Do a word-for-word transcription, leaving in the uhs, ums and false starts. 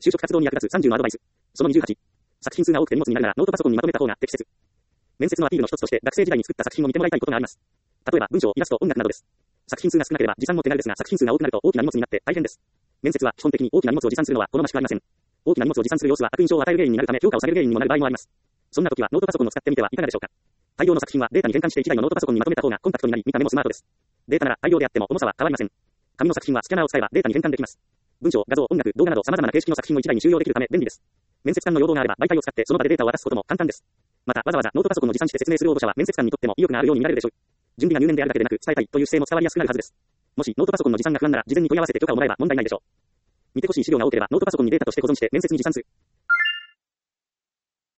就職活動に役立つさんじゅうのアドバイス。そのにじゅうはち。作品数が多くて荷物になるならノートパソコンにまとめた方が適切。面接のアピールの一つとして学生時代に作った作品を見てもらいたいことがあります。例えば文章、イラスト、音楽などです。作品数が少なければ持参も手軽ですが作品数が多くなると大きな荷物になって大変です。面接は基本的に大きな荷物を持参するのは好ましくありません。大きな荷物を持参する様子は悪印象を与える原因になるため評価をされる原因にもなる場合もあります。そんな時はノートパソコンを使ってみてはいかがでしょうか。大量の作品はデータに変換していちだいのノートパソコンにまとめた方がコンパクトになり見た目もスマートです。データなら大量であっても重さは変わりません。紙の作品はスキャナーを使えばデータに変換できます。文章、画像、音楽、動画など様々な形式の作品をいちだいに収容できるため便利です。面接官の要望があれば媒体を使ってその場でデータを渡すことも簡単です。またわざわざノートパソコンを持参して説明する応募者は面接官にとっても意欲があるように見られるでしょう。準備が入念であるだけでなく伝えたいという姿勢も伝わりやすくなるはずです。もしノートパソコンの持参が不安なら事前に問い合わせて許可をもらえば問題ないでしょう。見てほしい資料が多ければノートパソコンにデータとして保存して面接に持参する。